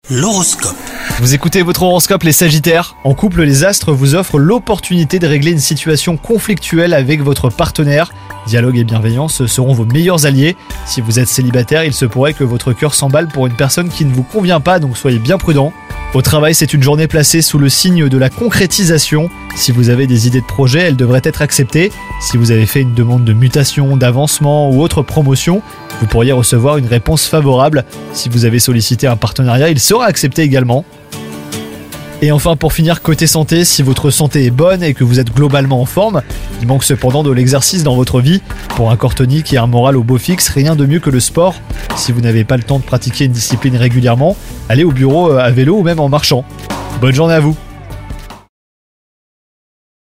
L'horoscope. Vous écoutez votre horoscope les Sagittaires. En couple, les astres vous offrent l'opportunité de régler une situation conflictuelle avec votre partenaire. Dialogue et bienveillance seront vos meilleurs alliés. Si vous êtes célibataire, il se pourrait que votre cœur s'emballe pour une personne qui ne vous convient pas, donc soyez bien prudent. Au travail, c'est une journée placée sous le signe de la concrétisation. Si vous avez des idées de projet, elles devraient être acceptées. Si vous avez fait une demande de mutation, d'avancement ou autre promotion, vous pourriez recevoir une réponse favorable. Si vous avez sollicité un partenariat, il sera accepté également. Et enfin, pour finir, côté santé, si votre santé est bonne et que vous êtes globalement en forme, il manque cependant de l'exercice dans votre vie. Pour un corps tonique et un moral au beau fixe, rien de mieux que le sport. Si vous n'avez pas le temps de pratiquer une discipline régulièrement, allez au bureau à vélo ou même en marchant. Bonne journée à vous!